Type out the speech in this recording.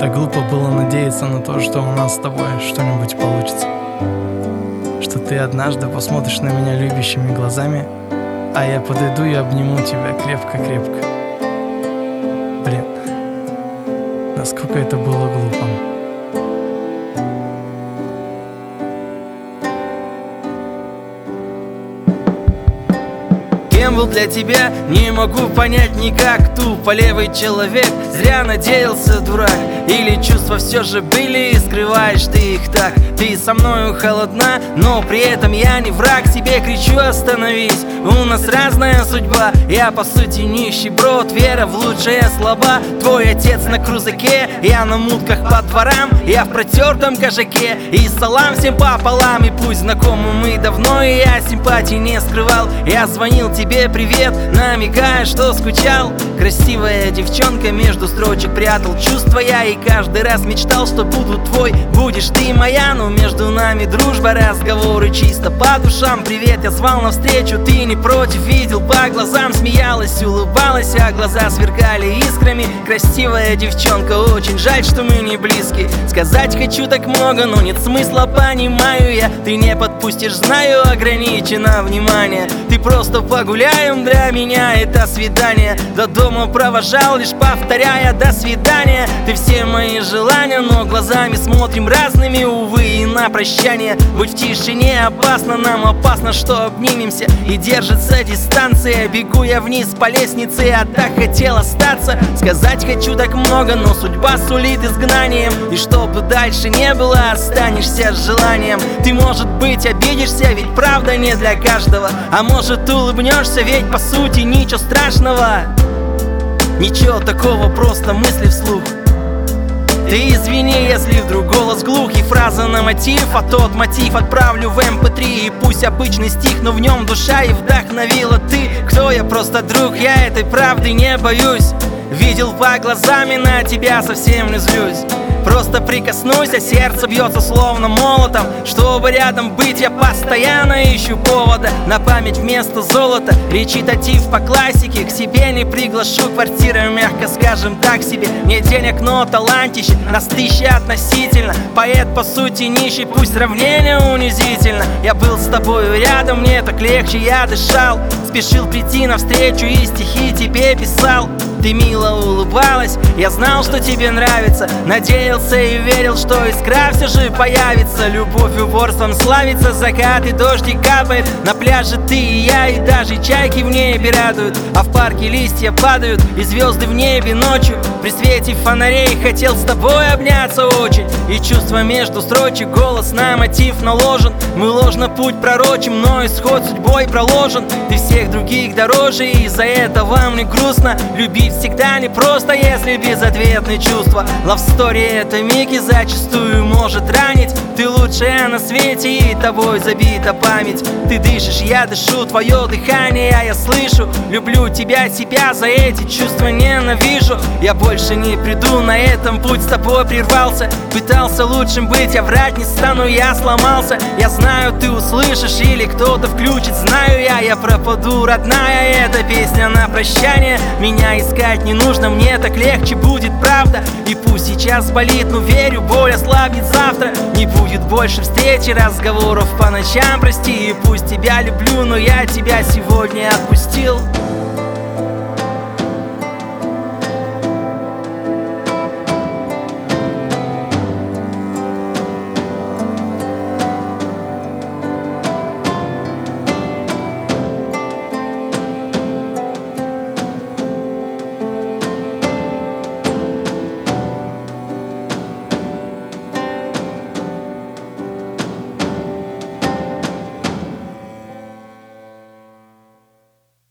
Так глупо было надеяться на то, что у нас с тобой что-нибудь получится. Что ты однажды посмотришь на меня любящими глазами, а я подойду и обниму тебя крепко-крепко. Блин, насколько это было глупо. Кем был для тебя, не могу понять никак. Тупо левый человек, зря надеялся, дурак. Или чувства все же были, и скрываешь ты их так. Ты со мною холодна, но при этом я не враг. Тебе кричу: остановись, у нас разная судьба. Я по сути нищий брод, вера в лучшее слаба. Твой отец на крузаке, я на мутках по дворам. Я в протертом кожаке, и салам всем пополам. И пусть знакомы мы давно, и я симпатии не скрывал. Я звонил тебе привет, намекая, что скучал. Красивая девчонка, между строчек прятал чувства я. И каждый раз мечтал, что буду твой, будешь ты моя. Но между нами дружба, разговоры чисто по душам. Привет, я звал навстречу, ты не против. Видел по глазам, смеялась, улыбалась, а глаза сверкали искрами. Красивая девчонка, очень жаль, что мы не близки. Сказать хочу так много, но нет смысла, понимаю я. Ты не подпустишь, знаю, ограничено внимание. Ты просто погуляем, для меня это свидание. До дома провожал, лишь повторяя до свидания. Ты все мои желания, но глазами смотрим разными, увы, и на прощание. Быть в тишине опасно, нам опасно, что обнимемся и держится дистанция. Бегу я вниз по лестнице, а так хотел остаться. Сказать хочу так много, но судьба сулит изгнанием. И чтобы дальше не было, останешься с желанием. Ты, может быть, обидишься, ведь правда не для каждого. А может, улыбнешься, ведь по сути ничего страшного. Ничего такого, просто мысли вслух. Ты извини, если вдруг голос глух и фраза на мотив, а тот мотив отправлю в MP3. И пусть обычный стих, но в нем душа и вдохновила ты. Кто я? Просто друг, я этой правды не боюсь. Видел по глазами, на тебя совсем не злюсь. Просто прикоснусь, а сердце бьется словно молотом. Чтобы рядом быть, я постоянно ищу повода. На память вместо золота, речитатив по классике. К себе не приглашу, квартира, мягко скажем, так себе. Нет денег, но талантище, нас 1000 относительно. Поэт по сути нищий, пусть сравнение унизительно. Я был с тобою рядом, мне так легче, я дышал. Спешил прийти навстречу и стихи тебе писал. Ты мило улыбалась, я знал, что тебе нравится. Надеялся и верил, что искра все же появится. Любовь упорством славится, закат и дождик капает. На пляже ты и я, и даже чайки в небе радуют. А в парке листья падают, и звезды в небе ночью. При свете фонарей хотел с тобой обняться очень. И чувство между строчек, голос на мотив наложен. Мы ложно путь пророчим, но исход судьбой проложен. Ты всех других дороже, и из-за этого мне грустно. Любить всегда непросто, если безответные чувства. Love story — это миг, и зачастую может ранить. Ты лучшая на свете, и тобой забита память. Ты дышишь, я дышу, твое дыхание я слышу. Люблю тебя, себя, за эти чувства ненавижу. Я больше не приду, на этом путь с тобой прервался. Пытался лучшим быть, я врать не стану, я сломался. Я знаю, ты услышишь, или кто-то включит, знаю я пропаду, родная. Эта песня на прощание. Меня искать не нужно, мне так легче будет, правда. И пусть сейчас болит, но верю, боль ослабнет завтра. Не будет больше встречи, разговоров по ночам, прости. И пусть тебя люблю, но я тебя сегодня отпустил.